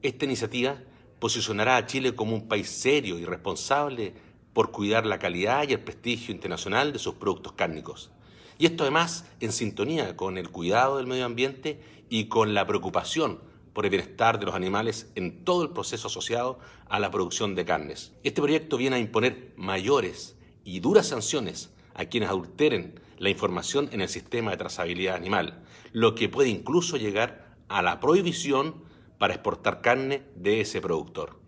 Esta iniciativa posicionará a Chile como un país serio y responsable por cuidar la calidad y el prestigio internacional de sus productos cárnicos. Y esto además en sintonía con el cuidado del medio ambiente y con la preocupación por el bienestar de los animales en todo el proceso asociado a la producción de carnes. Este proyecto viene a imponer mayores y duras sanciones a quienes adulteren la información en el sistema de trazabilidad animal, lo que puede incluso llegar a la prohibición para exportar carne de ese productor.